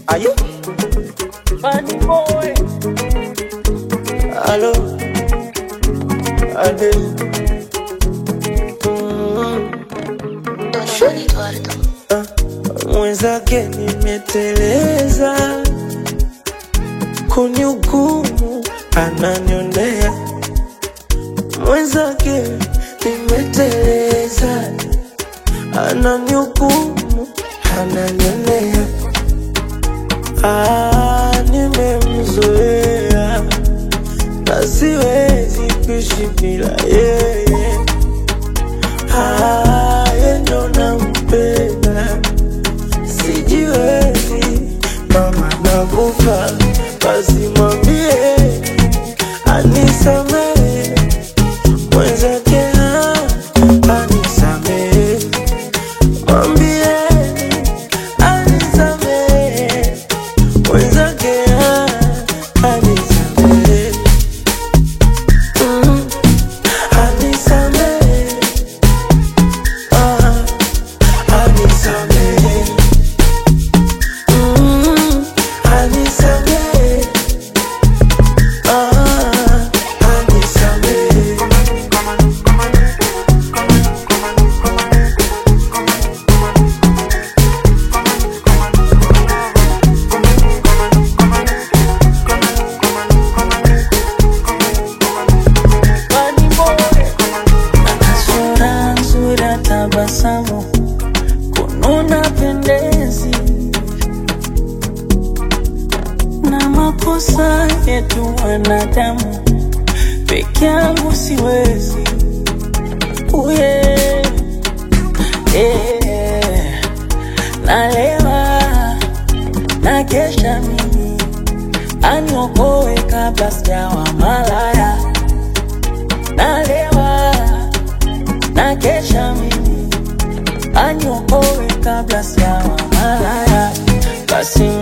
Are you? Funny boy. Hello. Ade. Don Eduardo. Mwenzake nimeteleza, kunihukumu ananionea. Mwenzake nimeteleza, ananihukumu ananionea. Nimemzoea na siwezi kuishi bila yeye. Yeye ndo nampenda, sijiwezi. Mama nakufa, basi mwambie anisamehe. Mwenzake anisamehe, mwambie anisamehe. Mwenzake anisamehe, anisamehe, anisamehe, anisamehe, anisamehe. Funny boy. Sura nzuri, tabasamu, kununa pendezi, na makosa yetu wanadamu, peke yangu siwezi. Uye, nalewa, na kesha mimi, aniokoe kabla sijawa malaya. Nalewa, na kesha mimi, aniokoe kabla sijawa malaya. Basi